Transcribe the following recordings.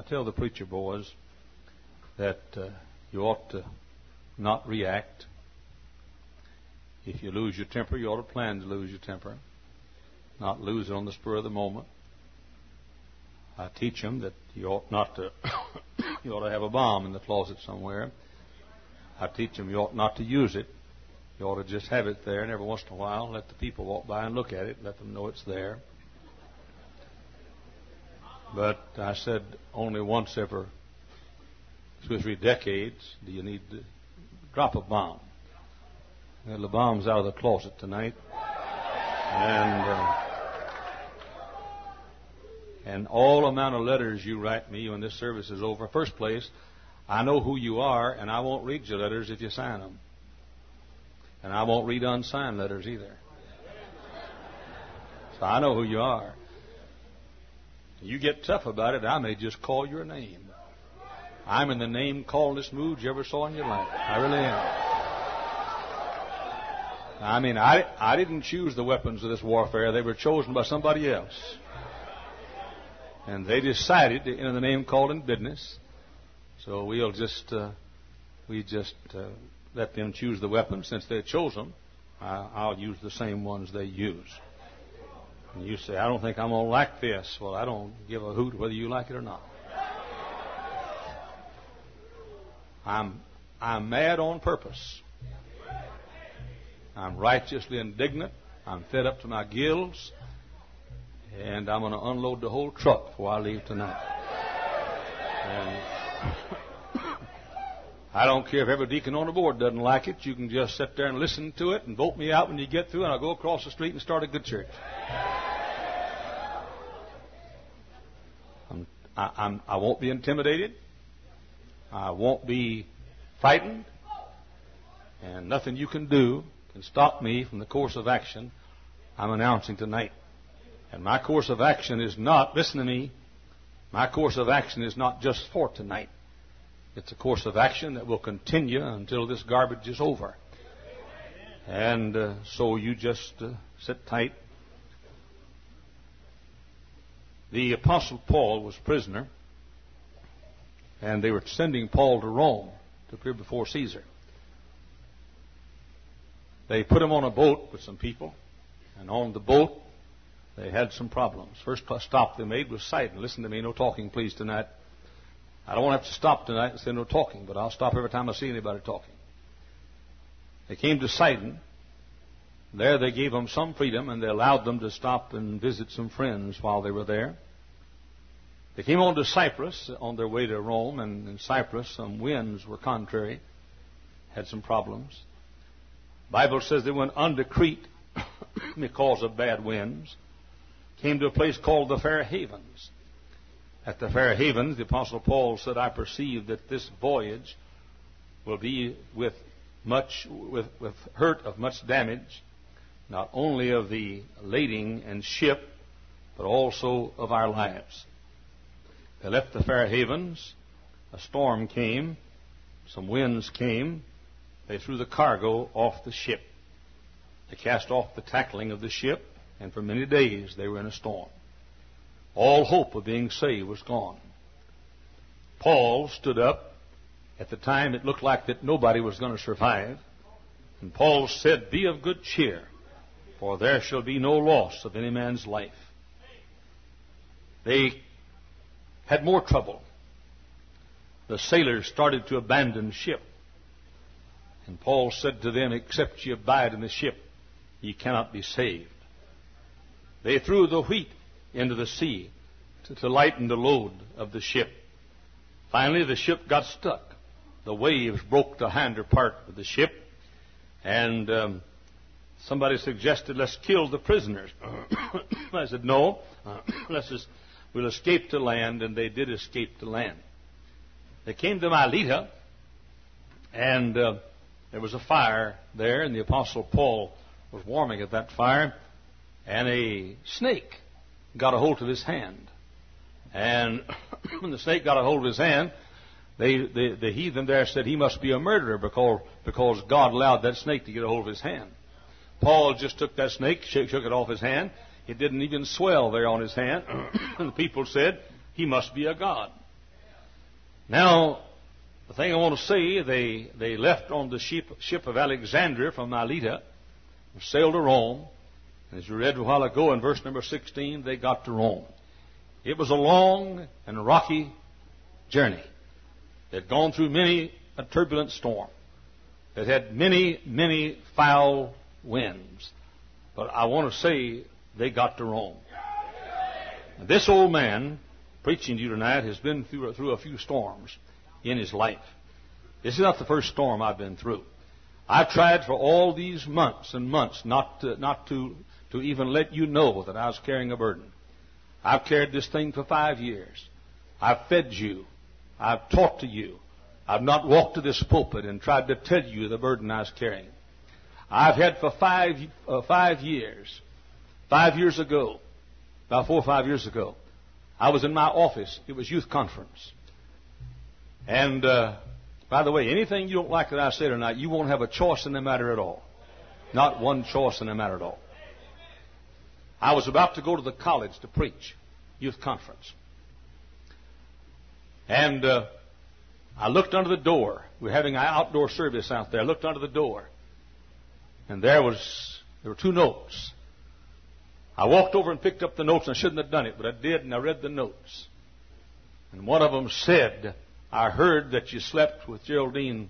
I tell the preacher boys that you ought to not react. If you lose your temper, you ought to plan to lose your temper, not lose it on the spur of the moment. I teach them that you ought not to, you ought to have a bomb in the closet somewhere. I teach them you ought not to use it. You ought to just have it there, and every once in a while let the people walk by and look at it, let them know it's there. But I said only once every 2 or 3 decades do you need to drop a bomb. Well, the bomb's out of the closet tonight. And all amount of letters you write me when this service is over, first place, I know who you are, and I won't read your letters if you sign them. And I won't read unsigned letters either. So I know who you are. You get tough about it, I may just call your name. I'm in the name callingest mood you ever saw in your life. I really am. I mean, I didn't choose the weapons of this warfare. They were chosen by somebody else. And they decided to enter the name calling business. So we'll just let them choose the weapons. Since they chose them, I'll use the same ones they use. And you say, I don't think I'm going to like this. Well, I don't give a hoot whether you like it or not. I'm mad on purpose. I'm righteously indignant. I'm fed up to my gills. And I'm going to unload the whole truck before I leave tonight. And I don't care if every deacon on the board doesn't like it. You can just sit there and listen to it and vote me out when you get through, and I'll go across the street and start a good church. I won't be intimidated. I won't be frightened. And nothing you can do can stop me from the course of action I'm announcing tonight. And my course of action is not, listen to me, my course of action is not just for tonight. It's a course of action that will continue until this garbage is over. And so you just sit tight. The Apostle Paul was prisoner, and they were sending Paul to Rome to appear before Caesar. They put him on a boat with some people, and on the boat they had some problems. First stop they made was Sidon. Listen to me, no talking please tonight. I don't want to have to stop tonight and say no talking, but I'll stop every time I see anybody talking. They came to Sidon. There they gave them some freedom, and they allowed them to stop and visit some friends while they were there. They came on to Cyprus on their way to Rome, and in Cyprus some winds were contrary, had some problems. The Bible says they went unto Crete because of bad winds, came to a place called the Fair Havens. At the Fair Havens, the Apostle Paul said, I perceive that this voyage will be with hurt of much damage, not only of the lading and ship, but also of our lives. They left the Fair Havens. A storm came. Some winds came. They threw the cargo off the ship. They cast off the tackling of the ship, and for many days they were in a storm. All hope of being saved was gone. Paul stood up. At the time it looked like that nobody was going to survive. And Paul said, Be of good cheer, for there shall be no loss of any man's life. They had more trouble. The sailors started to abandon ship. And Paul said to them, Except ye abide in the ship, ye cannot be saved. They threw the wheat into the sea to lighten the load of the ship. Finally, the ship got stuck. The waves broke the hinder part of the ship. And somebody suggested, let's kill the prisoners. I said, no, we'll escape to land. And they did escape to land. They came to Melita, and there was a fire there, and the Apostle Paul was warming at that fire, and a snake got a hold of his hand. And when the snake got a hold of his hand, the heathen there said he must be a murderer because God allowed that snake to get a hold of his hand. Paul just took that snake, shook it off his hand. It didn't even swell there on his hand. And the people said, he must be a god. Now, the thing I want to say, they left on the ship of Alexandria from Melita, sailed to Rome. As you read a while ago in verse number 16, they got to Rome. It was a long and rocky journey. They had gone through many a turbulent storm. It had many, many foul winds. But I want to say they got to Rome. And this old man preaching to you tonight has been through a few storms in his life. This is not the first storm I've been through. I've tried for all these months and months not to even let you know that I was carrying a burden. I've carried this thing for 5 years. I've fed you. I've taught to you. I've not walked to this pulpit and tried to tell you the burden I was carrying. I've had for 5 years. 5 years ago, about 4 or 5 years ago, I was in my office. It was youth conference. And, by the way, anything you don't like that I say tonight, you won't have a choice in the matter at all. Not one choice in the matter at all. I was about to go to the college to preach, youth conference. And I looked under the door. We were having an outdoor service out there. I looked under the door. And there were 2 notes. I walked over and picked up the notes, and I shouldn't have done it, but I did, and I read the notes. And one of them said, I heard that you slept with Geraldine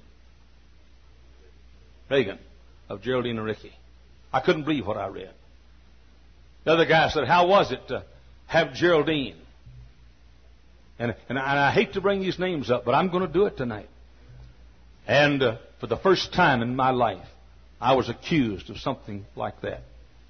Reagan of Geraldine and Ricky. I couldn't believe what I read. The other guy said, how was it to have Geraldine? And I hate to bring these names up, but I'm going to do it tonight. And for the first time in my life, I was accused of something like that.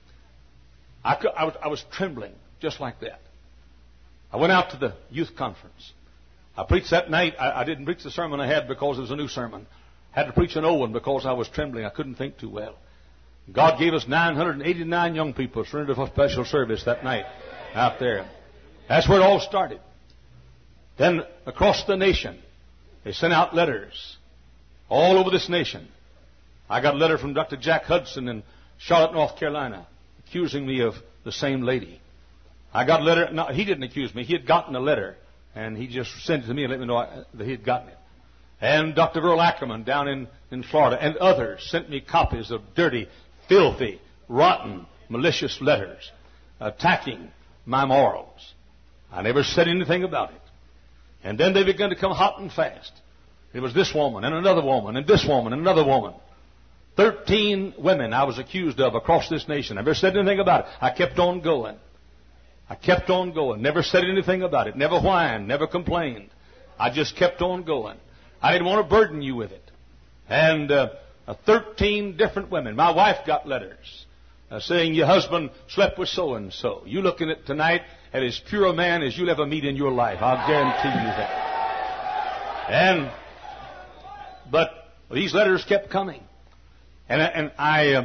I was trembling just like that. I went out to the youth conference. I preached that night. I didn't preach the sermon I had because it was a new sermon. I had to preach an old one because I was trembling. I couldn't think too well. God gave us 989 young people surrendered for special service that night out there. That's where it all started. Then across the nation, they sent out letters all over this nation. I got a letter from Dr. Jack Hudson in Charlotte, North Carolina, accusing me of the same lady. I got a letter. No, he didn't accuse me. He had gotten a letter, and he just sent it to me and let me know that he had gotten it. And Dr. Earl Ackerman down in Florida and others sent me copies of dirty, filthy, rotten, malicious letters attacking my morals. I never said anything about it. And then they began to come hot and fast. It was this woman and another woman and this woman and another woman. 13 women I was accused of across this nation. I never said anything about it. I kept on going. I kept on going. Never said anything about it. Never whined. Never complained. I just kept on going. I didn't want to burden you with it. And 13 different women. My wife got letters saying your husband slept with so-and-so. You looking at tonight at as pure a man as you'll ever meet in your life. I'll guarantee you that. But these letters kept coming. And I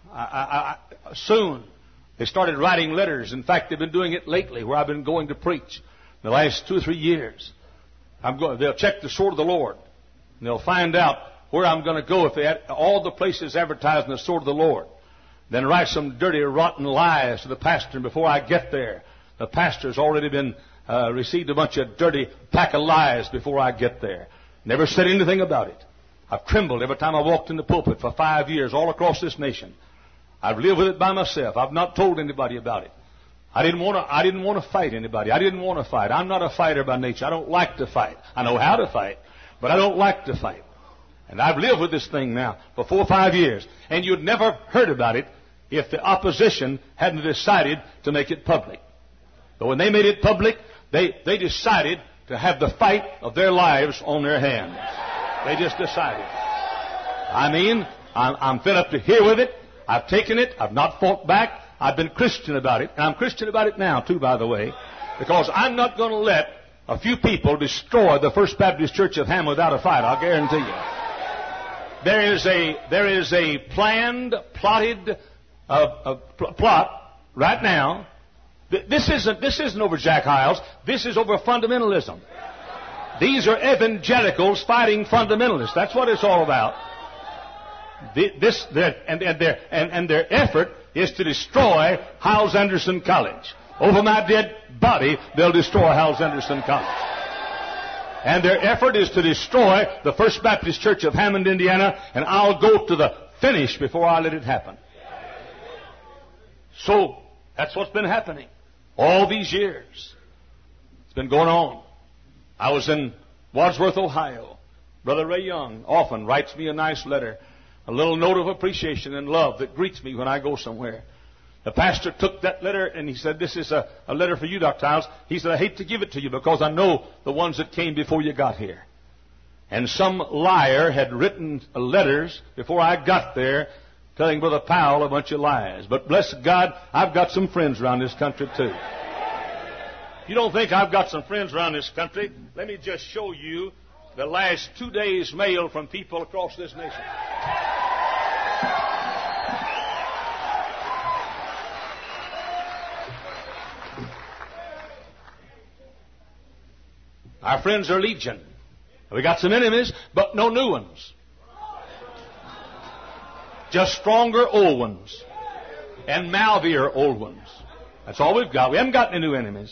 soon they started writing letters. In fact, they've been doing it lately where I've been going to preach the last 2 or 3 years. They'll check the sword of the Lord. And they'll find out where I'm going to go if they had all the places advertising the sword of the Lord. Then write some dirty, rotten lies to the pastor. And before I get there, the pastor's already been received a bunch of dirty pack of lies before I get there. Never said anything about it. I've trembled every time I walked in the pulpit for 5 years all across this nation. I've lived with it by myself. I've not told anybody about it. I didn't want to fight anybody. I didn't want to fight. I'm not a fighter by nature. I don't like to fight. I know how to fight, but I don't like to fight. And I've lived with this thing now for 4 or 5 years. And you'd never heard about it if the opposition hadn't decided to make it public. But when they made it public, they decided to have the fight of their lives on their hands. They just decided. I mean, I'm fed up to here with it. I've taken it. I've not fought back. I've been Christian about it. And I'm Christian about it now, too, by the way. Because I'm not going to let a few people destroy the First Baptist Church of Ham without a fight. I'll guarantee you. There is a planned, plotted plot right now. This isn't over Jack Hyles. This is over fundamentalism. These are evangelicals fighting fundamentalists. That's what it's all about. Their effort is to destroy Hyles Anderson College. Over my dead body, they'll destroy Hyles Anderson College. And their effort is to destroy the First Baptist Church of Hammond, Indiana, and I'll go to the finish before I let it happen. So, that's what's been happening all these years. It's been going on. I was in Wadsworth, Ohio. Brother Ray Young often writes me a nice letter, a little note of appreciation and love that greets me when I go somewhere. The pastor took that letter and he said, this is a letter for you, Dr. Tiles. He said, I hate to give it to you because I know the ones that came before you got here. And some liar had written letters before I got there telling Brother Powell a bunch of lies. But bless God, I've got some friends around this country too. If you don't think I've got some friends around this country, let me just show you the last 2 days' mail from people across this nation. Our friends are legion. We got some enemies, but no new ones. Just stronger old ones. And mouthier old ones. That's all we've got. We haven't got any new enemies.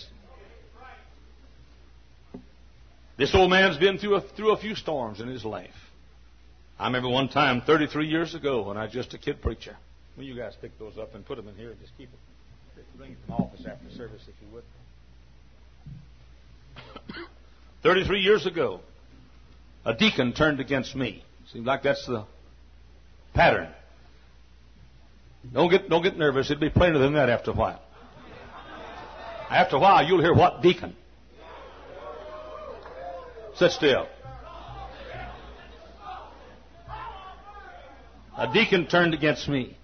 This old man's been through a few storms in his life. I remember one time 33 years ago when I was just a kid preacher. Well, you guys pick those up and put them in here and just keep it. Bring it to my office after service if you would. 33 years ago, a deacon turned against me. Seems like that's the pattern. Don't get nervous. It'll be plainer than that after a while. After a while, you'll hear what deacon. Sit still. A deacon turned against me.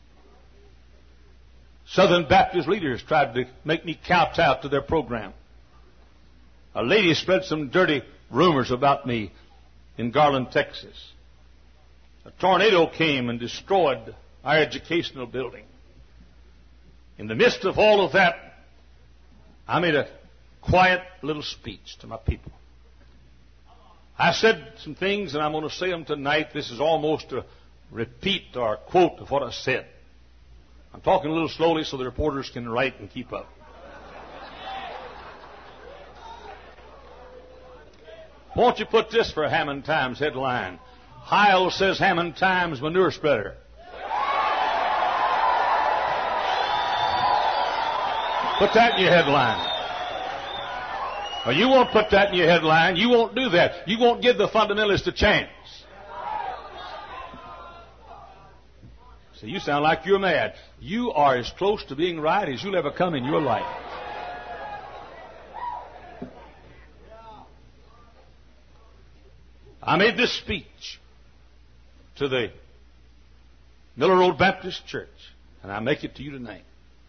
Southern Baptist leaders tried to make me kowtow to their program. A lady spread some dirty rumors about me in Garland, Texas. A tornado came and destroyed our educational building. In the midst of all of that, I made a quiet little speech to my people. I said some things, and I'm going to say them tonight. This is almost a repeat or a quote of what I said. I'm talking a little slowly so the reporters can write and keep up. Won't you put this for a Hammond Times headline? Heil says Hammond Times manure spreader. Put that in your headline. Well, you won't put that in your headline. You won't do that. You won't give the fundamentalists a chance. So you sound like you're mad. You are as close to being right as you'll ever come in your life. I made this speech to the Miller Road Baptist Church, and I make it to you tonight.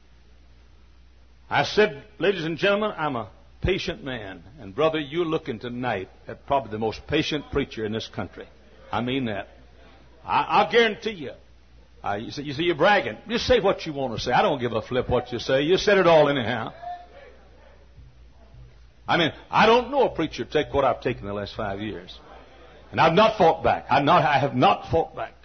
I said, ladies and gentlemen, I'm a patient man, and brother, you're looking tonight at probably the most patient preacher in this country. I mean that. I'll guarantee you. You see, you're bragging. Just say what you want to say. I don't give a flip what you say. You said it all anyhow. I mean, I don't know a preacher take what I've taken the last 5 years. And I've not fought back. I have not fought back.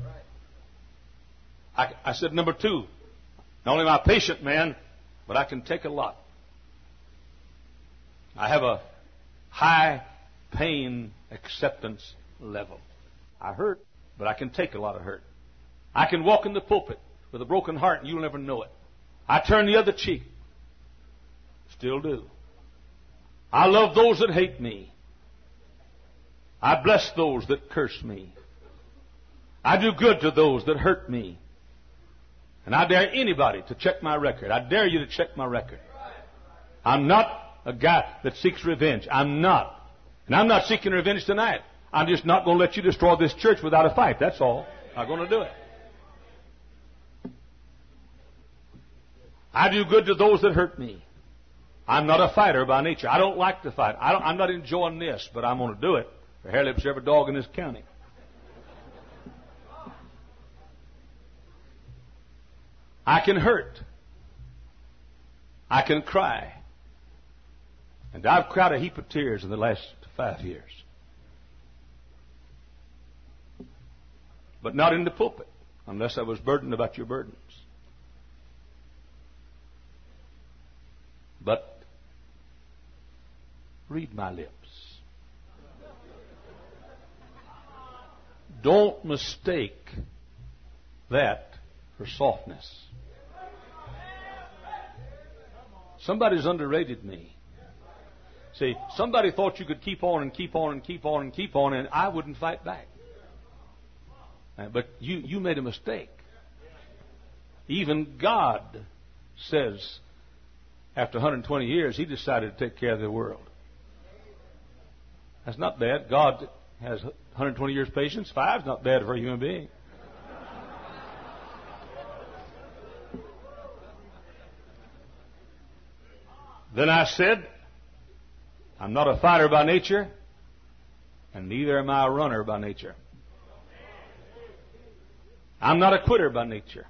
I said, number two, not only am I a patient man, but I can take a lot. I have a high pain acceptance level. I hurt, but I can take a lot of hurt. I can walk in the pulpit with a broken heart and you'll never know it. I turn the other cheek. Still do. I love those that hate me. I bless those that curse me. I do good to those that hurt me. And I dare anybody to check my record. I dare you to check my record. I'm not a guy that seeks revenge. I'm not. And I'm not seeking revenge tonight. I'm just not going to let you destroy this church without a fight. That's all. I'm going to do it. I do good to those that hurt me. I'm not a fighter by nature. I don't like to fight. I'm not enjoying this, but I'm going to do it for hair lips every dog in this county. I can hurt. I can cry. And I've cried a heap of tears in the last 5 years. But not in the pulpit, unless I was burdened about your burdens. But read my lips. Don't mistake that for softness. Somebody's underrated me. See, somebody thought you could keep on and keep on and keep on and keep on, and I wouldn't fight back. But you made a mistake. Even God says, after 120 years, He decided to take care of the world. That's not bad. God has 120 years patience. 5's not bad for a human being. Then I said, I'm not a fighter by nature, and neither am I a runner by nature. I'm not a quitter by nature.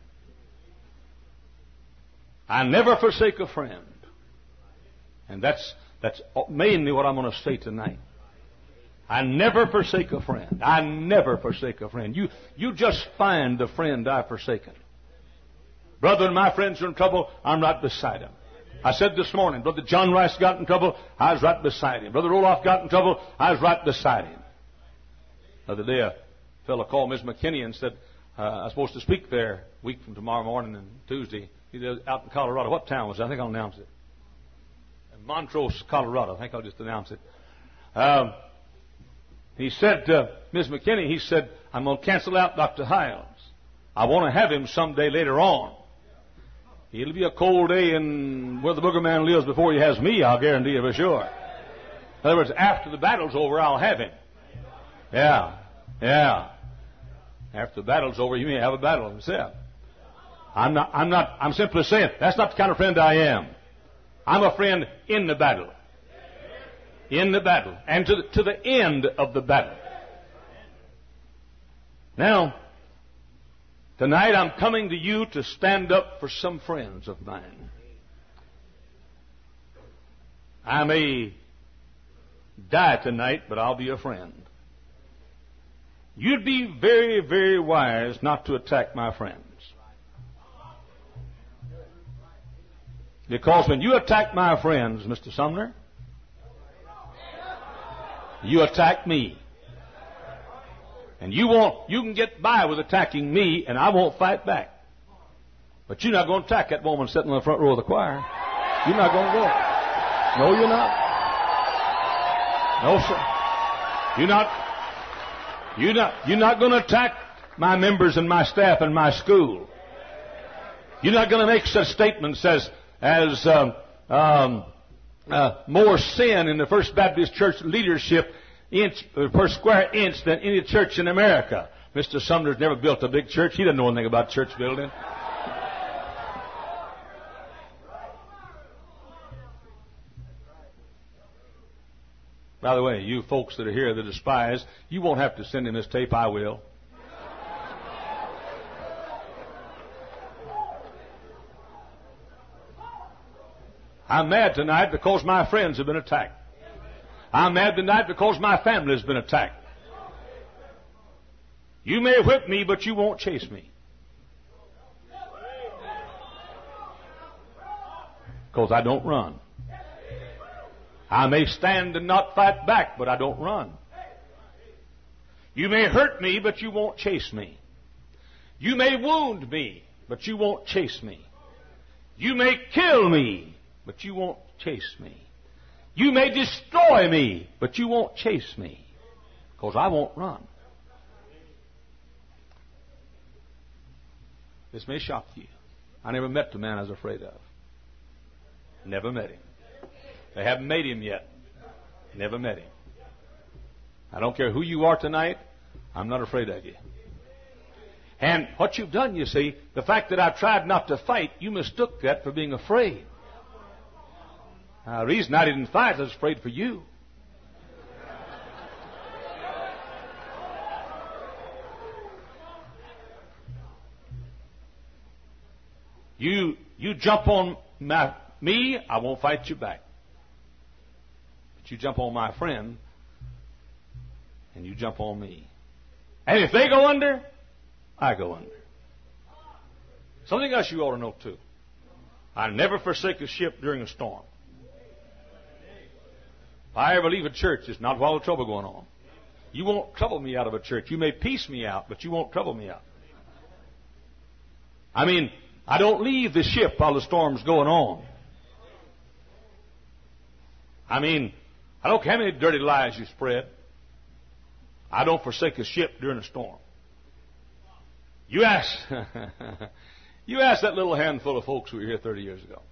I never forsake a friend. And that's mainly what I'm going to say tonight. I never forsake a friend. I never forsake a friend. You just find the friend I've forsaken. Brother, and my friends are in trouble, I'm right beside them. I said this morning, Brother John Rice got in trouble, I was right beside him. Brother Roloff got in trouble, I was right beside him. The other day, a fellow called Ms. McKinney and said, I was supposed to speak there a week from tomorrow morning and Tuesday. He's out in Colorado. What town was it? I think I'll announce it. Montrose, Colorado. I think I'll just announce it. He said to Ms. McKinney, he said, I'm going to cancel out Dr. Hiles. I want to have him someday later on. It'll be a cold day in where the booger man lives before he has me, I'll guarantee you for sure. In other words, after the battle's over, I'll have him. Yeah. After the battle's over, he may have a battle himself. I'm simply saying, that's not the kind of friend I am. I'm a friend in the battle. In the battle. And to the end of the battle. Now, tonight I'm coming to you to stand up for some friends of mine. I may die tonight, but I'll be a friend. You'd be very, very wise not to attack my friends. Because when you attack my friends, Mr. Sumner, you attack me. And you can get by with attacking me, and I won't fight back. But you're not going to attack that woman sitting in the front row of the choir. You're not going to do it. No, you're not. No, sir. You're not going to attack my members and my staff and my school. You're not going to make such statements as more sin in the First Baptist Church leadership per square inch than any church in America. Mr. Sumner's never built a big church. He doesn't know anything about church building. By the way, you folks that are here that despise, you won't have to send him this tape. I will. I'm mad tonight because my friends have been attacked. I'm mad tonight because my family has been attacked. You may whip me, but you won't chase me. Because I don't run. I may stand and not fight back, but I don't run. You may hurt me, but you won't chase me. You may wound me, but you won't chase me. You may kill me, but you won't chase me. You may destroy me, but you won't chase me, because I won't run. This may shock you. I never met the man I was afraid of. Never met him. They haven't made him yet. Never met him. I don't care who you are tonight, I'm not afraid of you. And what you've done, you see, the fact that I've tried not to fight, you mistook that for being afraid. The reason I didn't fight, I was afraid for you. You jump on me, I won't fight you back. But you jump on my friend, and you jump on me. And if they go under, I go under. Something else you ought to know too. I never forsake a ship during a storm. If I ever leave a church, it's not while the trouble going on. You won't trouble me out of a church. You may piece me out, but you won't trouble me out. I mean, I don't leave the ship while the storm's going on. I mean, I don't care how many dirty lies you spread. I don't forsake a ship during a storm. You ask that little handful of folks who were here 30 years ago.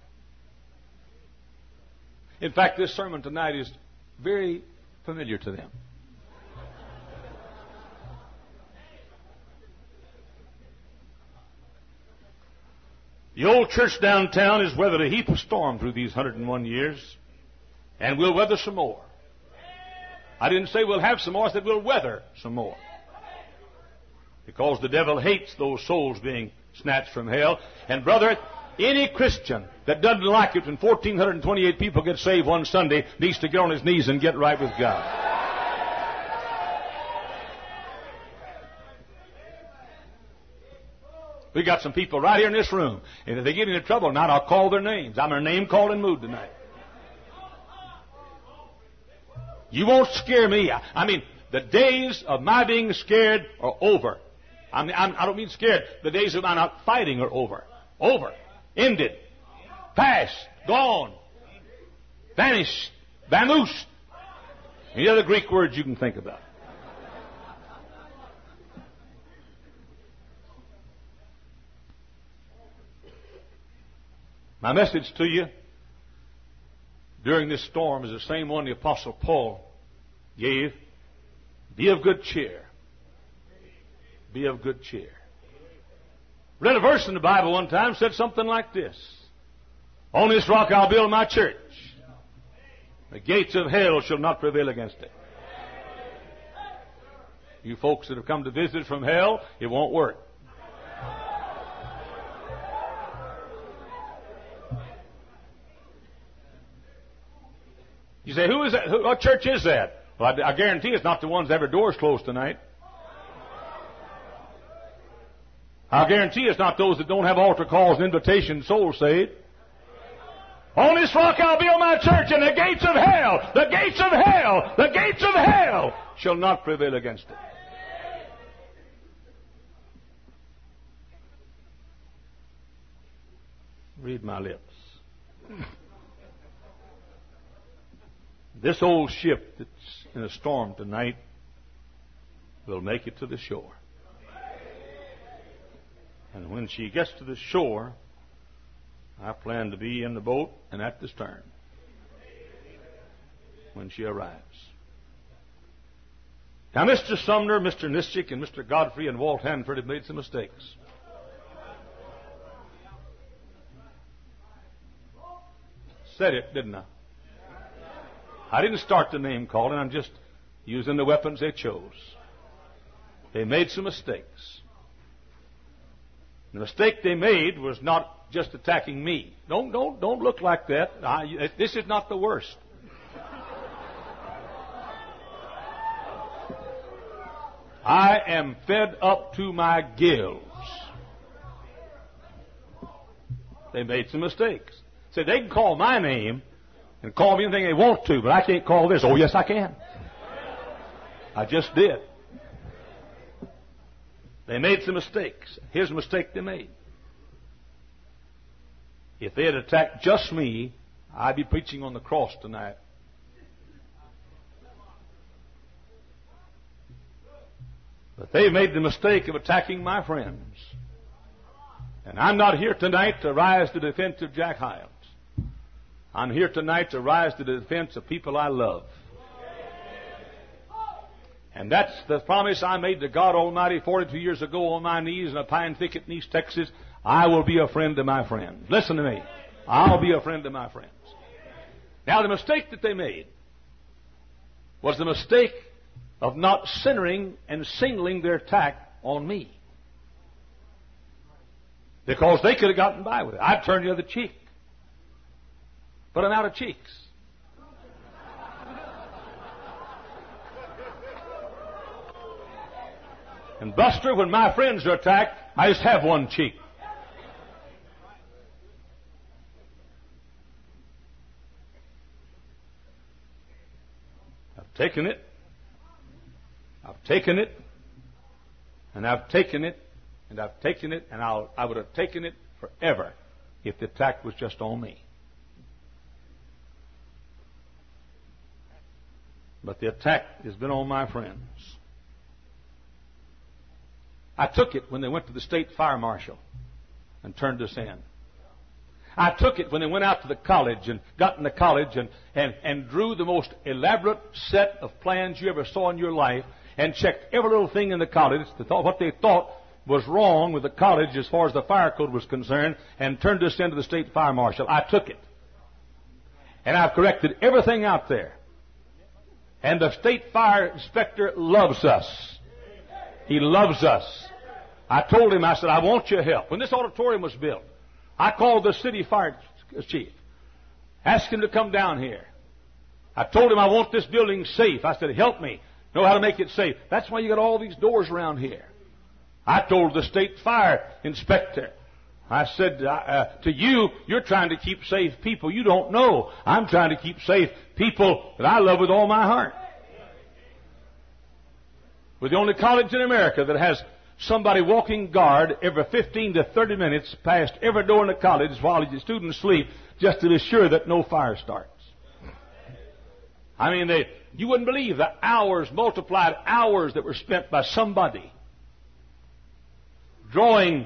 In fact, this sermon tonight is very familiar to them. The old church downtown has weathered a heap of storm through these 101 years, and we'll weather some more. I didn't say we'll have some more, I said we'll weather some more. Because the devil hates those souls being snatched from hell. And brother, any Christian that doesn't like it when 1,428 people get saved one Sunday needs to get on his knees and get right with God. We got some people right here in this room, and if they get into trouble tonight, I'll call their names. I'm in a name-calling mood tonight. You won't scare me. I mean, the days of my being scared are over. I don't mean scared. The days of my not fighting are over. Over. Ended. Past. Gone. Vanished. Vamoosed. Any other Greek words you can think about. My message to you during this storm is the same one the Apostle Paul gave. Be of good cheer. Be of good cheer. Read a verse in the Bible one time, said something like this. On this rock I'll build my church. The gates of hell shall not prevail against it. You folks that have come to visit from hell, it won't work. You say, who is that? What church is that? Well, I guarantee it's not the ones that have their doors closed tonight. I guarantee it's not those that don't have altar calls and invitation souls saved. On this rock I'll build my church, and the gates of hell, the gates of hell, the gates of hell shall not prevail against it. Read my lips. This old ship that's in a storm tonight will make it to the shore. And when she gets to the shore, I plan to be in the boat and at the stern when she arrives. Now, Mr. Sumner, Mr. Nischik, and Mr. Godfrey and Walt Hanford have made some mistakes. Said it, didn't I? I didn't start the name calling. I'm just using the weapons they chose. They made some mistakes. The mistake they made was not just attacking me. Don't look like that. This is not the worst. I am fed up to my gills. They made some mistakes. Said they can call my name and call me anything they want to, but I can't call this. Oh, yes, I can. I just did. They made some mistakes. Here's the mistake they made. If they had attacked just me, I'd be preaching on the cross tonight. But they made the mistake of attacking my friends. And I'm not here tonight to rise to the defense of Jack Hyles. I'm here tonight to rise to the defense of people I love. And that's the promise I made to God Almighty 42 years ago on my knees in a pine thicket in East Texas. I will be a friend to my friends. Listen to me. I'll be a friend to my friends. Now, the mistake that they made was the mistake of not centering and singling their attack on me. Because they could have gotten by with it. I'd turn the other cheek. But I'm out of cheeks. And Buster, when my friends are attacked, I just have one cheek. I've taken it. I've taken it, and I've taken it, and I've taken it, and I would have taken it forever if the attack was just on me. But the attack has been on my friends. I took it when they went to the state fire marshal and turned us in. I took it when they went out to the college and got in the college and drew the most elaborate set of plans you ever saw in your life and checked every little thing in the college, what they thought was wrong with the college as far as the fire code was concerned, and turned us into the state fire marshal. I took it. And I've corrected everything out there. And the state fire inspector loves us. He loves us. I told him, I said, I want your help. When this auditorium was built, I called the city fire chief, asked him to come down here. I told him I want this building safe. I said, help me know how to make it safe. That's why you got all these doors around here. I told the state fire inspector, I said to you, you're trying to keep safe people you don't know. I'm trying to keep safe people that I love with all my heart. We're the only college in America that has somebody walking guard every 15 to 30 minutes past every door in the college while the students sleep, just to be sure that no fire starts. I mean, you wouldn't believe the hours, multiplied hours that were spent by somebody drawing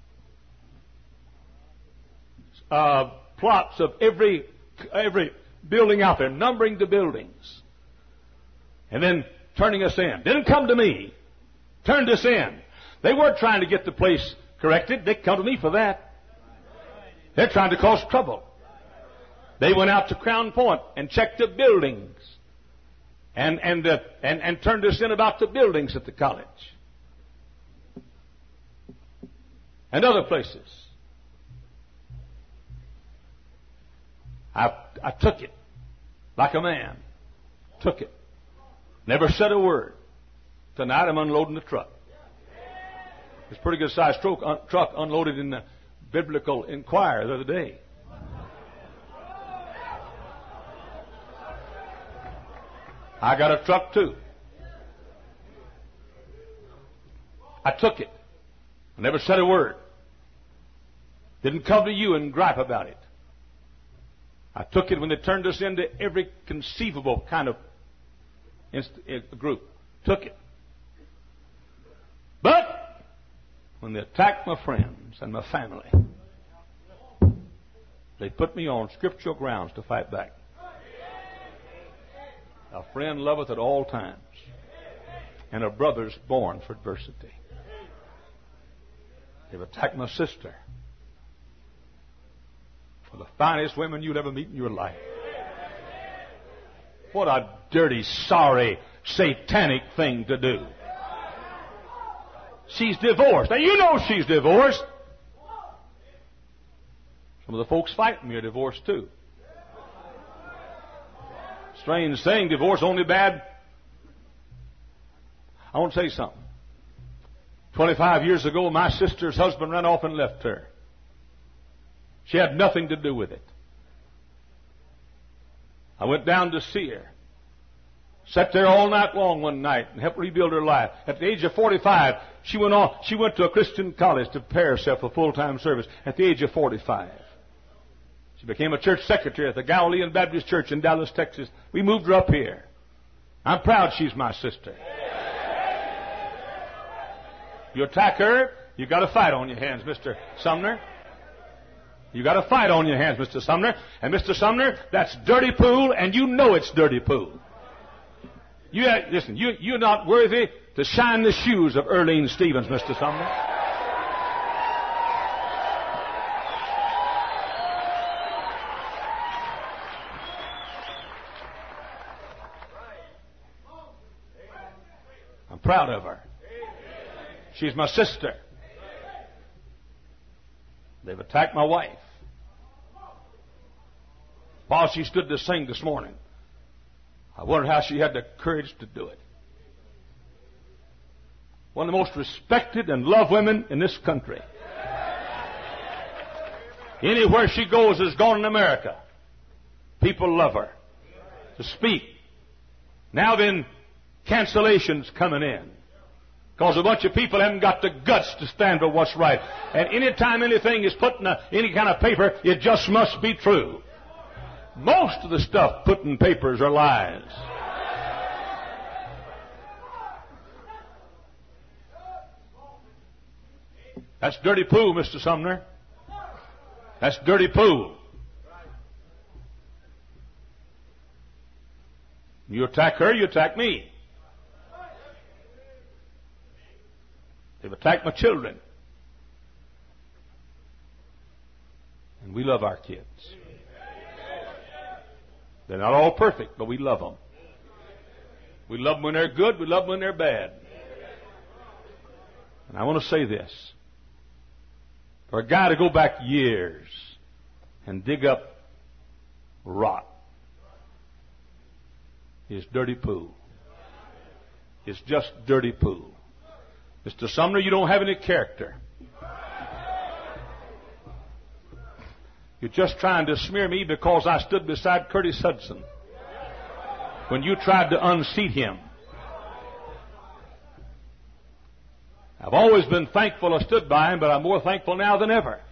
plots of every building out there, numbering the buildings, and then turning us in. Didn't come to me. Turned us in. They weren't trying to get the place corrected. They come to me for that. They're trying to cause trouble. They went out to Crown Point and checked the buildings and turned us in about the buildings at the college and other places. I took it like a man. Took it. Never said a word. Tonight I'm unloading the truck. It's a pretty good sized truck unloaded in the Biblical Inquirer the other day. I got a truck too. I took it. I never said a word. Didn't come to you and gripe about it. I took it when they turned us into every conceivable kind of group. Took it. But when they attacked my friends and my family, they put me on scriptural grounds to fight back. A friend loveth at all times, and a brother's born for adversity. They've attacked my sister, one of the finest women you'll ever meet in your life. What a dirty, sorry, satanic thing to do. She's divorced. Now, you know she's divorced. Some of the folks fighting me are divorced too. Strange thing, divorce only bad. I want to tell you something. 25 years ago, my sister's husband ran off and left her. She had nothing to do with it. I went down to see her. Sat there all night long one night and helped rebuild her life. At the age of 45, she went to a Christian college to prepare herself for full-time service at the age of 45. She became a church secretary at the Galilean Baptist Church in Dallas, Texas. We moved her up here. I'm proud she's my sister. You attack her, you got a fight on your hands, Mr. Sumner. You got a fight on your hands, Mr. Sumner. And Mr. Sumner, that's dirty pool, and you know it's dirty pool. Listen, you're not worthy to shine the shoes of Earlene Stevens, Mr. Sumner. I'm proud of her. She's my sister. They've attacked my wife. While she stood to sing this morning, I wondered how she had the courage to do it. One of the most respected and loved women in this country. Anywhere she goes has gone in America. People love her. To speak. Now then, cancellations coming in. Because a bunch of people haven't got the guts to stand for what's right. And anytime anything is put in any kind of paper, it just must be true. Most of the stuff put in papers are lies. That's dirty poo, Mr. Sumner. That's dirty poo. You attack her, you attack me. They've attacked my children. And we love our kids. They're not all perfect, but we love them. We love them when they're good, we love them when they're bad. And I want to say this. For a guy to go back years and dig up rot is dirty poo. It's just dirty poo. Mr. Sumner, you don't have any character. You're just trying to smear me because I stood beside Curtis Hudson when you tried to unseat him. I've always been thankful I stood by him, but I'm more thankful now than ever.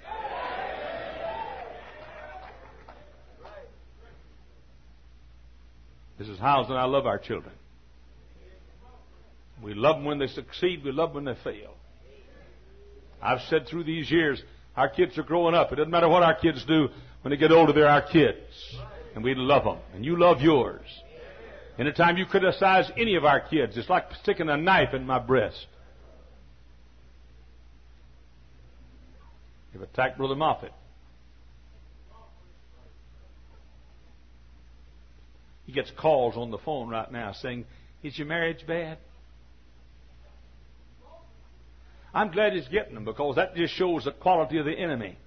Mrs. Howes and I love our children. We love them when they succeed. We love them when they fail. I've said through these years, our kids are growing up. It doesn't matter what our kids do. When they get older, they're our kids. And we love them. And you love yours. Anytime you criticize any of our kids, it's like sticking a knife in my breast. You've attacked Brother Moffat. He gets calls on the phone right now saying, "Is your marriage bad?" I'm glad he's getting them because that just shows the quality of the enemy.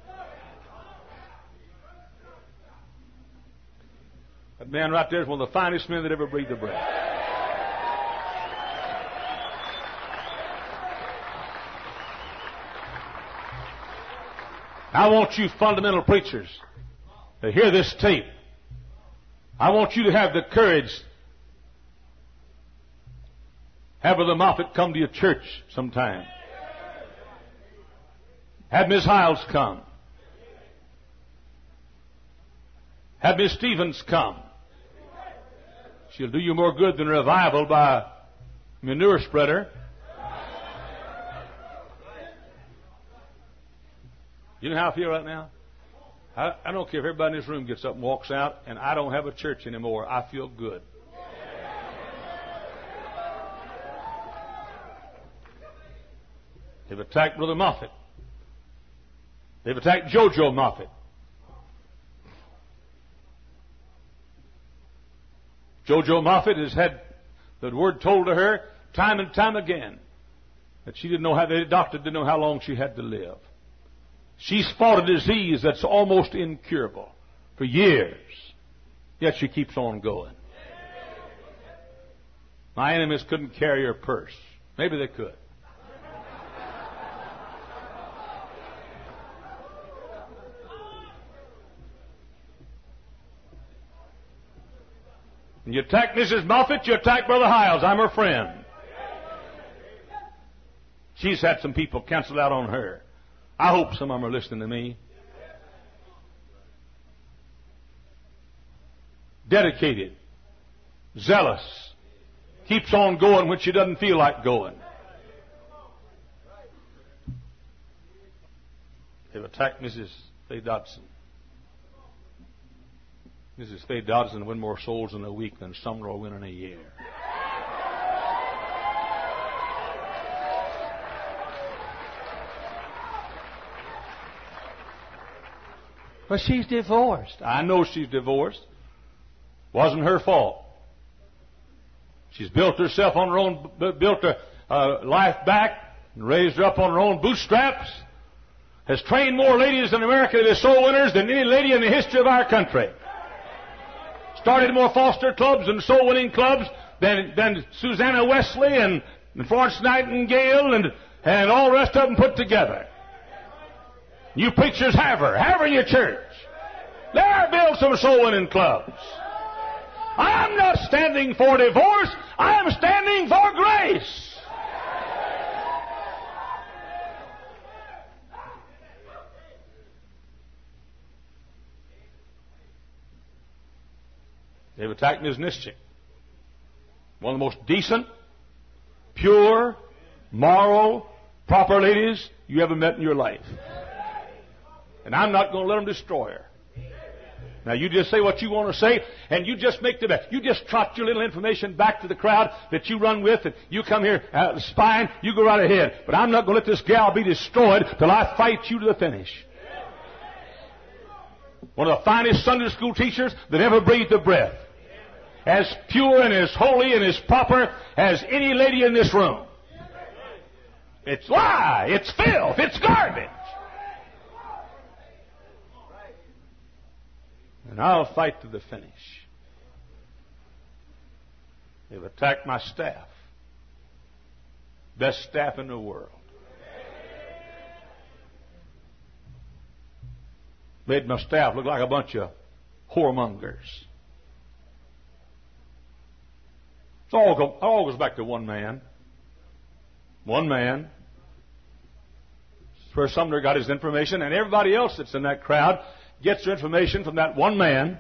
That man right there is one of the finest men that ever breathed a breath. I want you fundamental preachers to hear this tape. I want you to have the courage. Have Brother Moffat come to your church sometime. Have Miss Hiles come. Have Miss Stevens come. She'll do you more good than revival by a manure spreader. You know how I feel right now? I don't care if everybody in this room gets up and walks out and I don't have a church anymore. I feel good. They've attacked Brother Moffat. They've attacked JoJo Moffat. JoJo Moffat has had the word told to her time and time again that she didn't know how, the doctor didn't know how long she had to live. She's fought a disease that's almost incurable for years, yet she keeps on going. My enemies couldn't carry her purse. Maybe they could. And you attack Mrs. Moffat, you attack Brother Hiles. I'm her friend. She's had some people cancel out on her. I hope some of them are listening to me. Dedicated, zealous, keeps on going when she doesn't feel like going. They've attacked Mrs. Faye Dodson. Mrs. Faye Dodson will win more souls in a week than Sumner will win in a year. But she's divorced. I know she's divorced. Wasn't her fault. She's built herself on her own, built her life back, and raised her up on her own bootstraps. Has trained more ladies in America to be soul winners than any lady in the history of our country. Started more foster clubs and soul winning clubs than Susanna Wesley and Florence Nightingale and all the rest of them put together. You preachers have her in your church. Let her build some soul winning clubs. I'm not standing for divorce. I'm attacked Ms. Nischik. One of the most decent, pure, moral, proper ladies you ever met in your life. And I'm not going to let them destroy her. Now, you just say what you want to say, and you just make the best. You just trot your little information back to the crowd that you run with, and you come here spying, you go right ahead. But I'm not going to let this gal be destroyed till I fight you to the finish. One of the finest Sunday school teachers that ever breathed a breath. As pure and as holy and as proper as any lady in this room. It's lie, it's filth, it's garbage. And I'll fight to the finish. They've attacked my staff. Best staff in the world. Made my staff look like a bunch of whoremongers. It all goes back to one man. One man. It's where Sumner got his information, and everybody else that's in that crowd gets their information from that one man.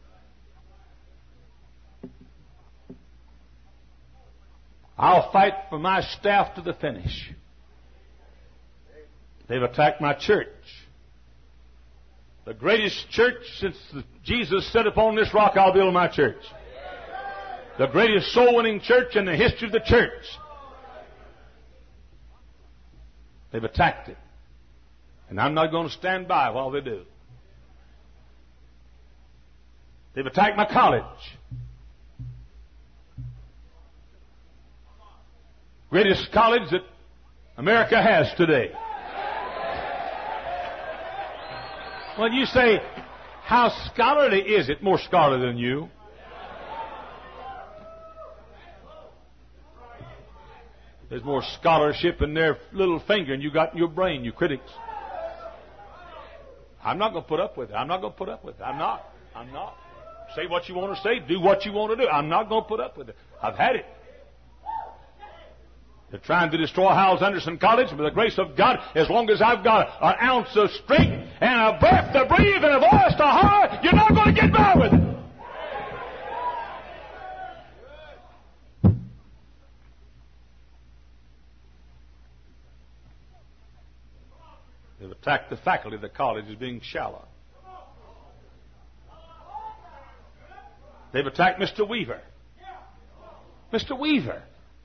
I'll fight for my staff to the finish. They've attacked my church. The greatest church since Jesus said, upon this rock I'll build my church. The greatest soul-winning church in the history of the church. They've attacked it. And I'm not going to stand by while they do. They've attacked my college. Greatest college that America has today. Well, you say, how scholarly is it? More scholarly than you. There's more scholarship in their little finger than you got in your brain, you critics. I'm not going to put up with it. I'm not going to put up with it. I'm not. Say what you want to say. Do what you want to do. I'm not going to put up with it. I've had it. They're trying to destroy Howells Anderson College. By the grace of God, as long as I've got an ounce of strength and a breath to breathe and a voice to holler, you're not going to get by with it. They've attacked the faculty of the college as being shallow. They've attacked Mr. Weaver. Mr. Weaver.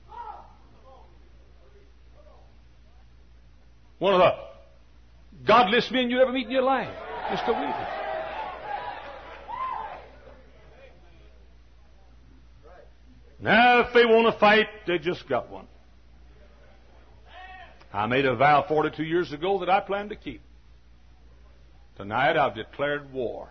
One of the godliest men you ever meet in your life. Mr. Weaver. Now, if they want to fight, they just got one. I made a vow 42 years ago that I plan to keep. Tonight I've declared war.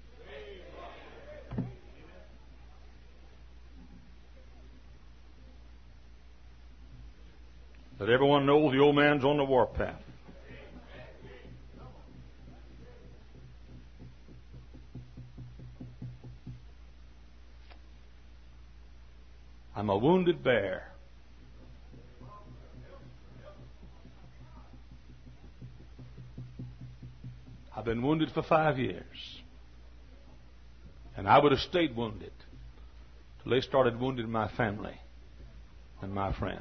Let everyone know the old man's on the warpath. I'm a wounded bear. I've been wounded for 5 years. And I would have stayed wounded till they started wounding my family and my friends.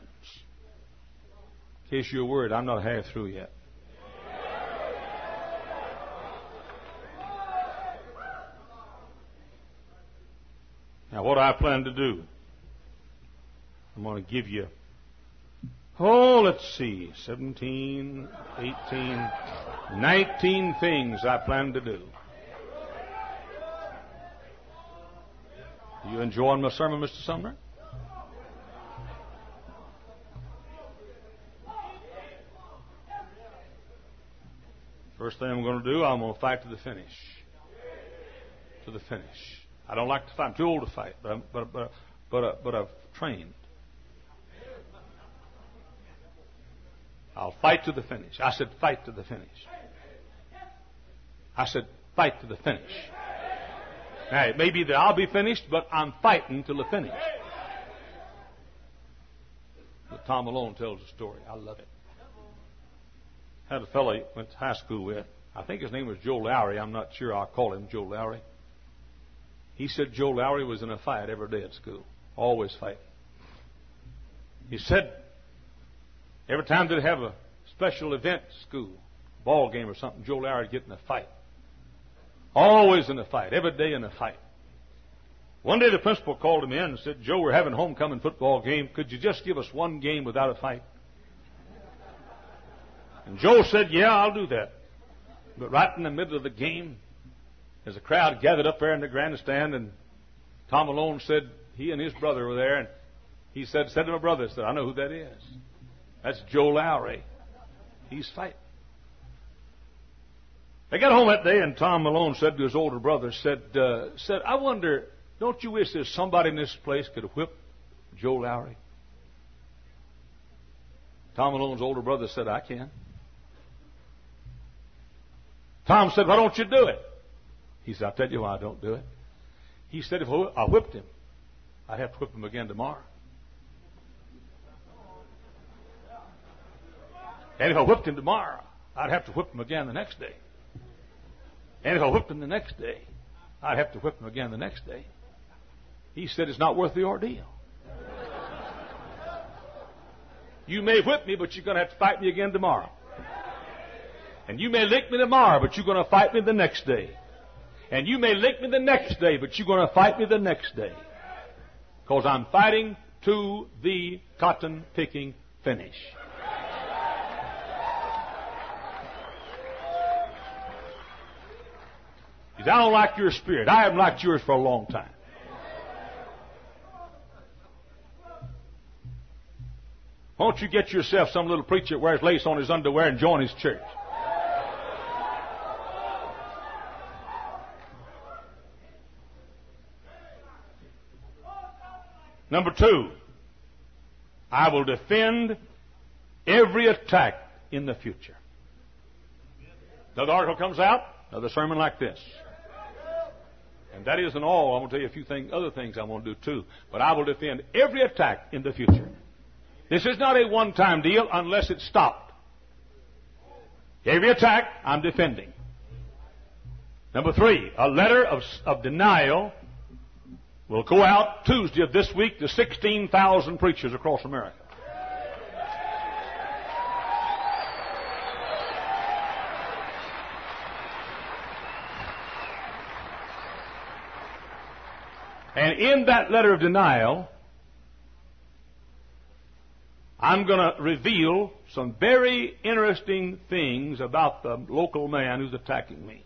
In case you're worried, I'm not half through yet. Now, what I plan to do, I'm going to give you, let's see, 17, 18, 19 things I plan to do. Are you enjoying my sermon, Mr. Sumner? First thing I'm going to do, I'm going to fight to the finish. To the finish. I don't like to fight. I'm too old to fight, but I've trained. I'll fight to the finish. I said fight to the finish. I said fight to the finish. Now, it may be that I'll be finished, but I'm fighting till the finish. But Tom Malone tells a story. I love it. Had a fellow he went to high school with. I think his name was Joe Lowry. I'm not sure. I'll call him Joe Lowry. He said Joe Lowry was in a fight every day at school. Always fighting. He said every time they'd have a special event at school, ball game or something, Joe Lowry would get in a fight. Always in a fight. Every day in a fight. One day the principal called him in and said, Joe, we're having a homecoming football game. Could you just give us one game without a fight? And Joe said, yeah, I'll do that. But right in the middle of the game, as a crowd gathered up there in the grandstand, and Tom Malone said he and his brother were there, and he said to my brother, I know who that is. That's Joe Lowry. He's fighting. They got home that day, and Tom Malone said to his older brother, said, I wonder, don't you wish there's somebody in this place could whip Joe Lowry? Tom Malone's older brother said, I can. Tom said, why don't you do it? He said, I'll tell you why I don't do it. He said, if I whipped him, I'd have to whip him again tomorrow. And if I whipped him tomorrow, I'd have to whip him again the next day. And if I whipped him the next day, I'd have to whip him again the next day. He said, it's not worth the ordeal. You may whip me, but you're going to have to fight me again tomorrow. And you may lick me tomorrow, but you're going to fight me the next day. And you may lick me the next day, but you're going to fight me the next day. Because I'm fighting to the cotton-picking finish. He said, I don't like your spirit. I haven't liked yours for a long time. Why don't you get yourself some little preacher that wears lace on his underwear and join his church? Number 2, I will defend every attack in the future. Another article comes out, another sermon like this. And that isn't all. I'm going to tell you a few other things I'm going to do too. But I will defend every attack in the future. This is not a one-time deal unless it's stopped. Every attack I'm defending. Number 3, a letter of denial will go out Tuesday of this week to 16,000 preachers across America. And in that letter of denial, I'm going to reveal some very interesting things about the local man who's attacking me.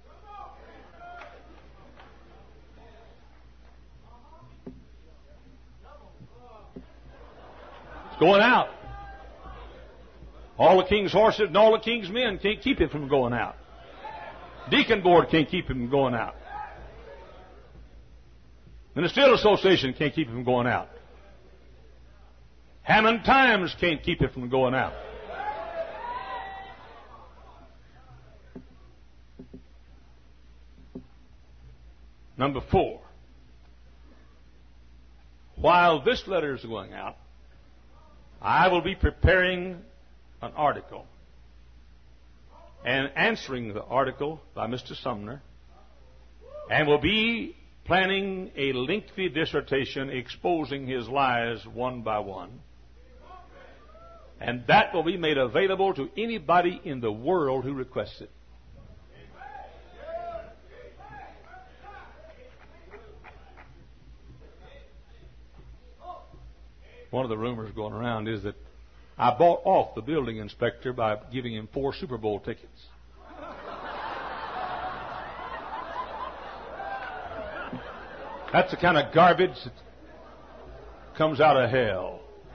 It's going out. All the king's horses and all the king's men can't keep it from going out. Deacon board can't keep it from going out. And the Steel Association can't keep it from going out. Hammond Times can't keep it from going out. Number 4. While this letter is going out, I will be preparing an article and answering the article by Mr. Sumner, and will be planning a lengthy dissertation exposing his lies one by one. And that will be made available to anybody in the world who requests it. One of the rumors going around is that I bought off the building inspector by giving him 4 Super Bowl tickets. That's the kind of garbage that comes out of hell.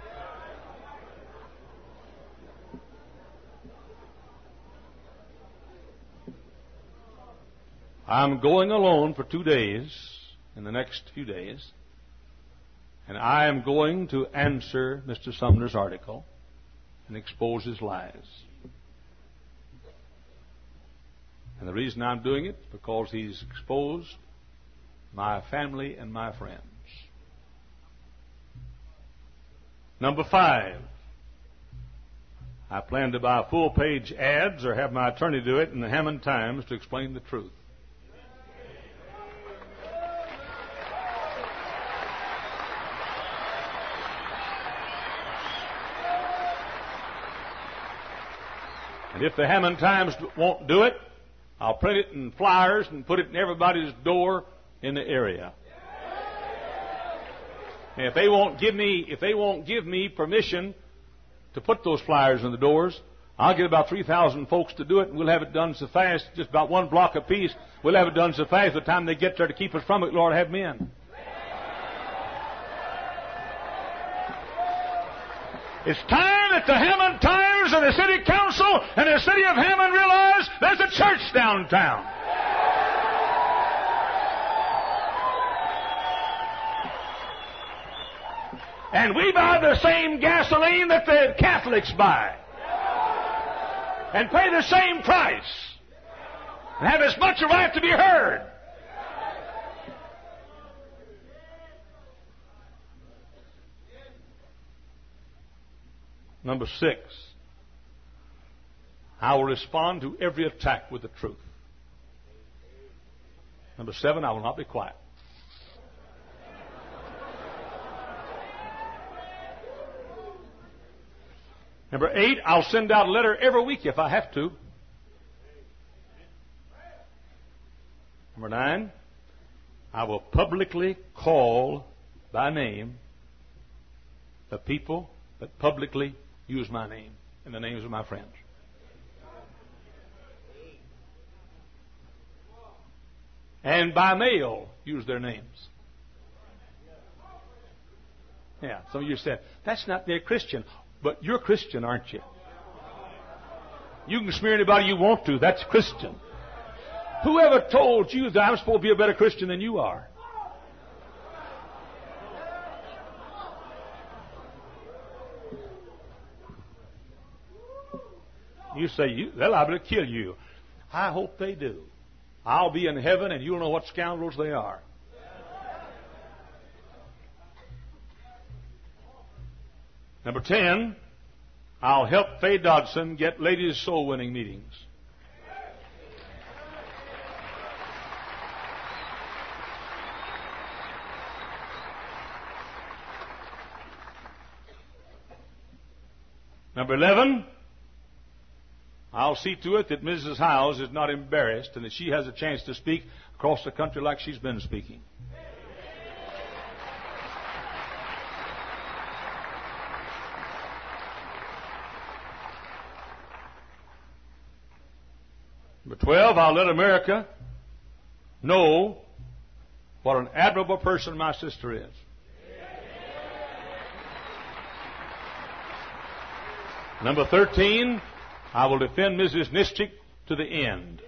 I'm going alone for 2 days, in the next few days, and I am going to answer Mr. Sumner's article and expose his lies. And the reason I'm doing it is because he's exposed my family and my friends. Number 5, I plan to buy full-page ads or have my attorney do it in the Hammond Times to explain the truth. And if the Hammond Times won't do it, I'll print it in flyers and put it in everybody's door in the area. And if they won't give me permission to put those flyers in the doors, I'll get about 3,000 folks to do it, and we'll have it done so fast, just about one block apiece. We'll have it done so fast, by the time they get there to keep us from it, Lord, have men. It's time that the Hammond Times and the City Council and the City of Hammond realize there's a church downtown. And we buy the same gasoline that the Catholics buy. And pay the same price. And have as much a right to be heard. Number 6, I will respond to every attack with the truth. Number 7, I will not be quiet. Number 8, I'll send out a letter every week if I have to. Number 9, I will publicly call by name the people that publicly use my name and the names of my friends. And by mail, use their names. Yeah, some of you said, that's not their Christian. But you're Christian, aren't you? You can smear anybody you want to. That's Christian. Whoever told you that I'm supposed to be a better Christian than you are? You say, they're liable to kill you. I hope they do. I'll be in heaven and you'll know what scoundrels they are. Number 10, I'll help Faye Dodson get ladies' soul-winning meetings. Number 11, I'll see to it that Mrs. Howes is not embarrassed and that she has a chance to speak across the country like she's been speaking. Number 12, I'll let America know what an admirable person my sister is. Number 13, I will defend Mrs. Nistick to the end.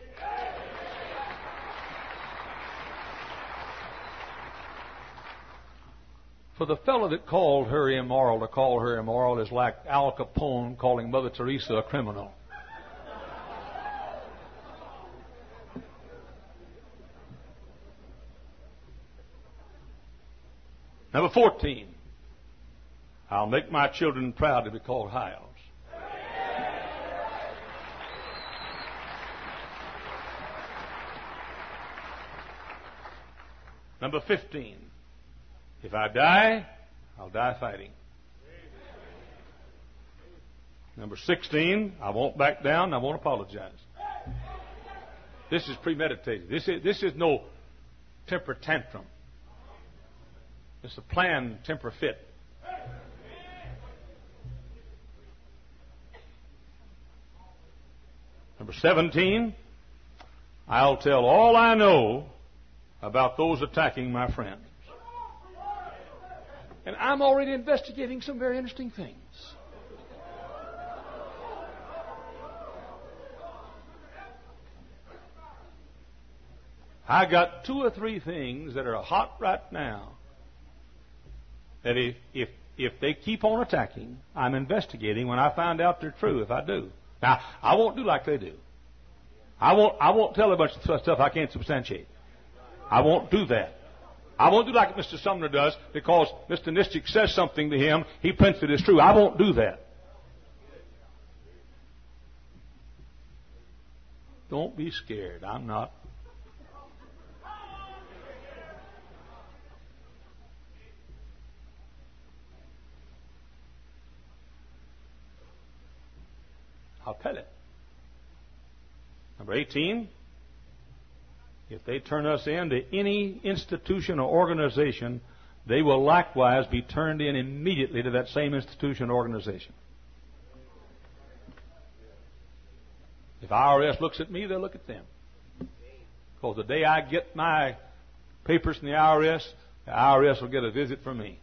For the fellow that called her immoral, to call her immoral is like Al Capone calling Mother Teresa a criminal. Number 14, I'll make my children proud to be called Hiles. Number 15, if I die, I'll die fighting. Number 16, I won't back down and I won't apologize. This is premeditated. This is no temper tantrum. It's a planned temper fit. Number 17, I'll tell all I know about those attacking my friends. And I'm already investigating some very interesting things. I got 2 or 3 things that are hot right now that if they keep on attacking, I'm investigating when I find out they're true, if I do. Now, I won't do like they do. I won't tell a bunch of stuff I can't substantiate. I won't do that. I won't do like Mr. Sumner does because Mr. Nistick says something to him, he prints it as true. I won't do that. Don't be scared. I'm not. I'll tell it. Number 18, if they turn us into any institution or organization, they will likewise be turned in immediately to that same institution or organization. If IRS looks at me, they'll look at them. Because the day I get my papers from the IRS will get a visit from me.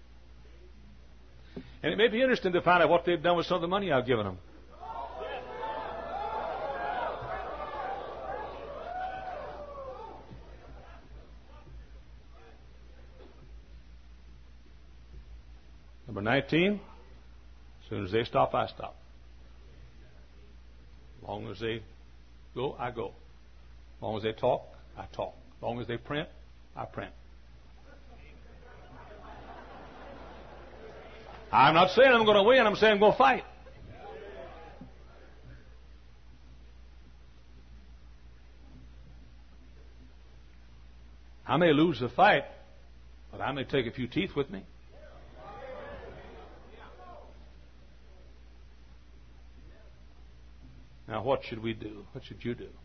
And it may be interesting to find out what they've done with some of the money I've given them. Number 19, as soon as they stop, I stop. As long as they go, I go. As long as they talk, I talk. As long as they print, I print. I'm not saying I'm going to win. I'm saying I'm going to fight. I may lose the fight, but I may take a few teeth with me. Now, what should we do? What should you do?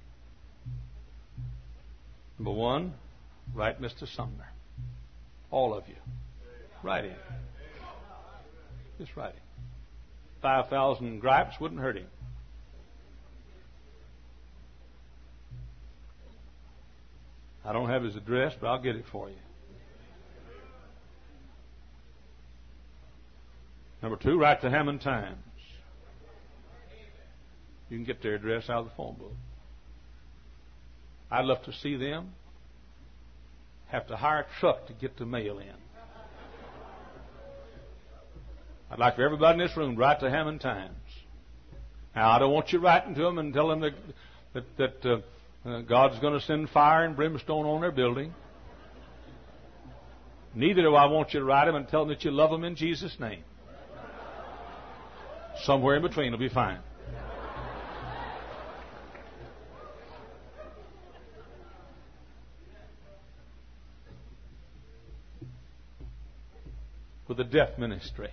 Number 1, write Mr. Sumner. All of you. Write him. Just write him. 5,000 gripes wouldn't hurt him. I don't have his address, but I'll get it for you. Number 2, write the Hammond Times. You can get their address out of the phone book. I'd love to see them have to hire a truck to get the mail in. I'd like for everybody in this room to write the Hammond Times. Now, I don't want you writing to them and telling them that God's going to send fire and brimstone on their building. Neither do I want you to write them and tell them that you love them in Jesus' name. Somewhere in between will be fine. For the deaf ministry,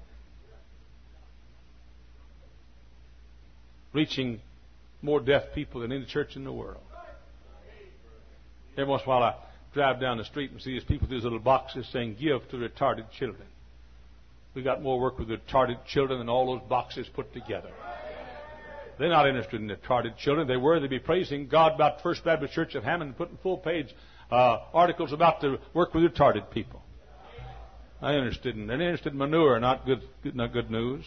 reaching more deaf people than any church in the world. Every once in a while I drive down the street and see these people with these little boxes saying, "Give to retarded children." We got more work with retarded children than all those boxes put together. They're not interested in retarded children. They were. They'd be praising God about First Baptist Church of Hammond and putting full-page articles about the work with retarded people. They're interested in manure, not good news.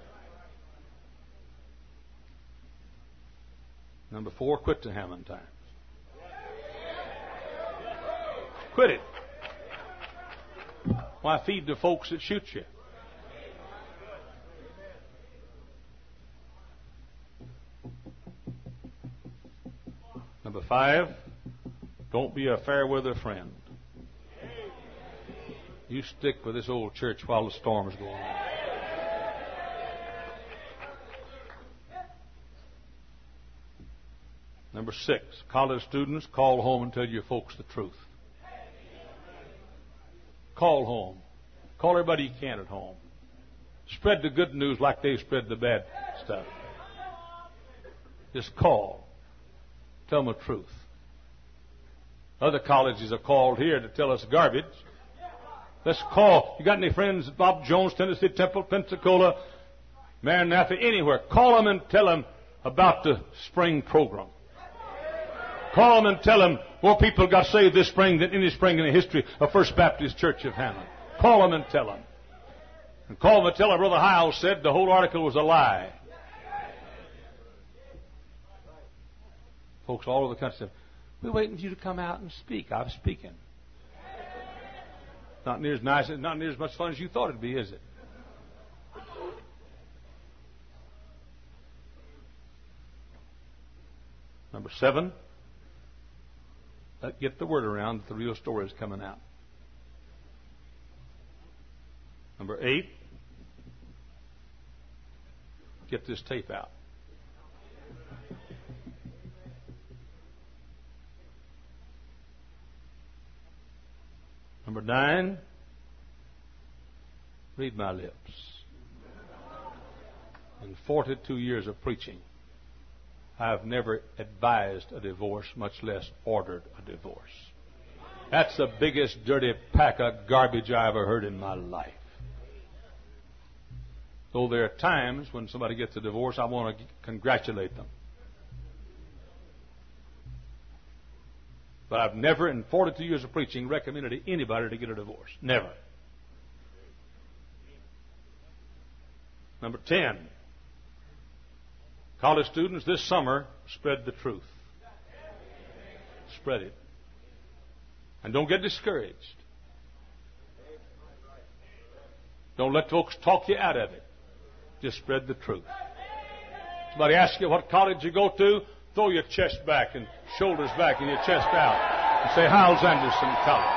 Number 4, quit the Hammond Times. Quit it. Why feed the folks that shoot you? Number 5, don't be a fair weather friend. You stick with this old church while the storm is going on. Number 6, college students, call home and tell your folks the truth. Call home. Call everybody you can at home. Spread the good news like they spread the bad stuff. Just call. Tell them the truth. Other colleges are called here to tell us garbage. Let's call. You got any friends at Bob Jones, Tennessee Temple, Pensacola, Maranatha, anywhere? Call them and tell them about the spring program. Call them and tell them more people got saved this spring than any spring in the history of First Baptist Church of Hammond. Call them and tell them. And call them and tell them Brother Hiles said the whole article was a lie. Folks all over the country said, "We're waiting for you to come out and speak." I'm speaking. Not near as nice, not near as much fun as you thought it'd be, is it? Number 7, get the word around that the real story is coming out. Number 8, get this tape out. Number 9, read my lips. In 42 years of preaching, I've never advised a divorce, much less ordered a divorce. That's the biggest dirty pack of garbage I ever heard in my life. Though there are times when somebody gets a divorce, I want to congratulate them. But I've never, in 42 years of preaching, recommended to anybody to get a divorce. Never. Number 10. College students, this summer, spread the truth. Spread it. And don't get discouraged. Don't let folks talk you out of it. Just spread the truth. Somebody asks you what college you go to, throw your chest back and shoulders back and your chest out. And say, Hyles Anderson College.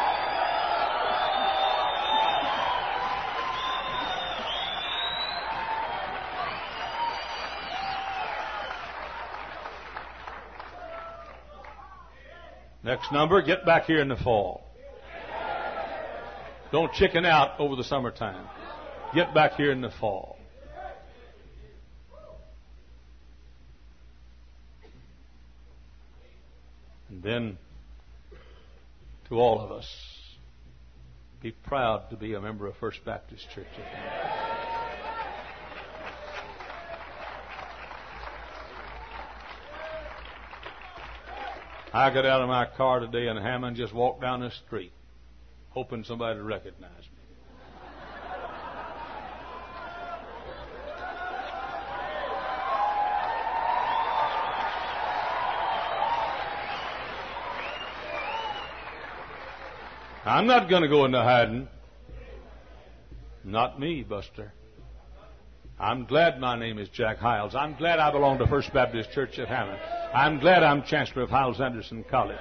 Next number, get back here in the fall. Don't chicken out over the summertime. Get back here in the fall. And then, to all of us, be proud to be a member of First Baptist Church of Hammond. I got out of my car today in Hammond, just walked down the street, hoping somebody would recognize me. I'm not going to go into hiding. Not me, Buster. I'm glad my name is Jack Hyles. I'm glad I belong to First Baptist Church of Hammond. I'm glad I'm Chancellor of Hyles Anderson College.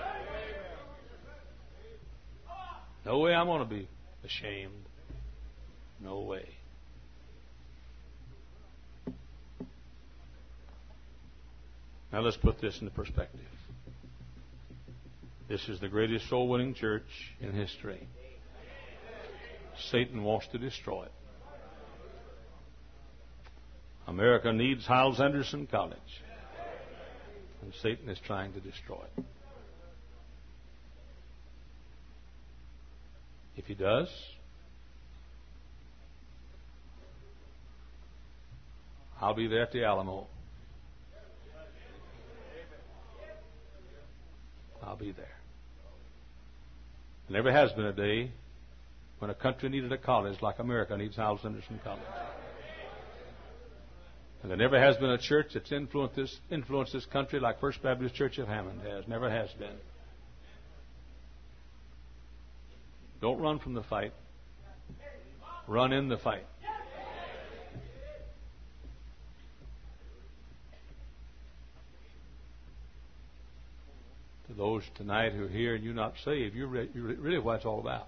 No way I'm going to be ashamed. No way. Now let's put this into perspective. This is the greatest soul-winning church in history. Satan wants to destroy it. America needs Hyles Anderson College. And Satan is trying to destroy it. If he does, I'll be there at the Alamo. I'll be there. There never has been a day when a country needed a college like America needs Hyles Anderson College. And there never has been a church that's influenced this country like First Baptist Church of Hammond has. Never has been. Don't run from the fight. Run in the fight. To those tonight who are here and you're not saved, you're really what it's all about.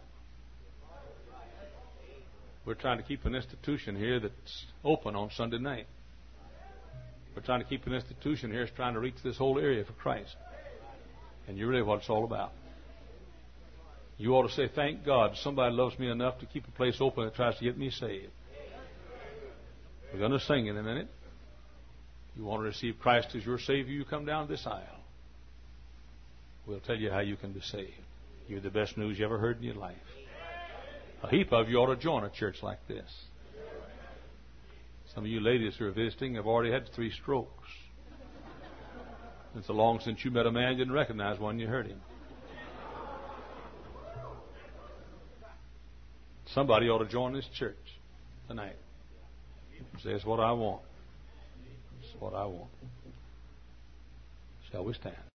We're trying to keep an institution here that's open on Sunday night. We're trying to keep an institution here that's trying to reach this whole area for Christ. And you're really what it's all about. You ought to say, thank God somebody loves me enough to keep a place open that tries to get me saved. We're going to sing in a minute. You want to receive Christ as your Savior, you come down this aisle. We'll tell you how you can be saved. You're the best news you ever heard in your life. A heap of you ought to join a church like this. Some of you ladies who are visiting have already had 3 strokes. It's so long since you met a man you didn't recognize one you heard him. Somebody ought to join this church tonight. Say, it's what I want. It's what I want. Shall we stand?